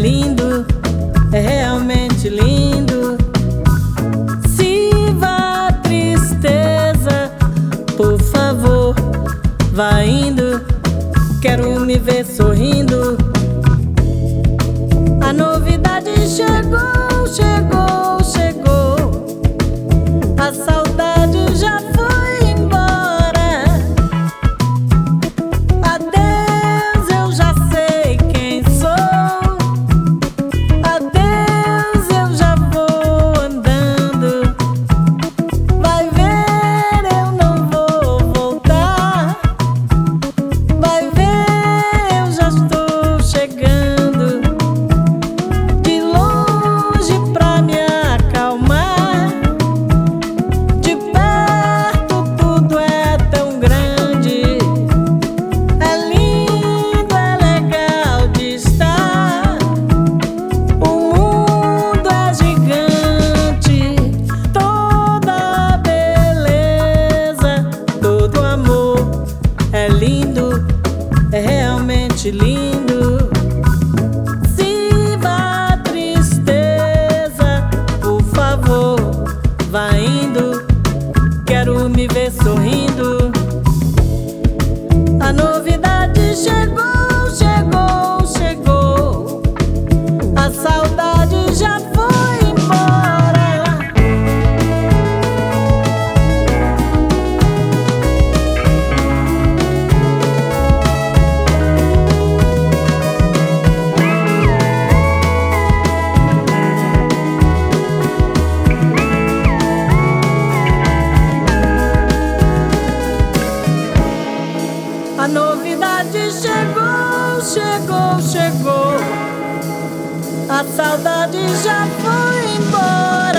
lindo, é realmente lindo. Se vá a tristeza, por favor, vá indo. Quero me ver sorrindo. A novidade chegou, chegou, chegou. A saudade já foi embora. Adeus, eu já sei quem sou. Adeus, eu já vou andando. Vai ver, eu não vou voltar. Vai ver, eu já estou chegando. De longe pra me acalmar. De perto tudo é tão grande. É lindo, é legal de estar. O mundo é gigante. Toda beleza, todo amor é lindo, é realmente lindo. Se vá a tristeza, por favor, vá indo. Quero me ver sorrindo. A novidade chegou, chegou, chegou. A saudade já foi embora. A novidade chegou, chegou, chegou. A saudade já foi embora.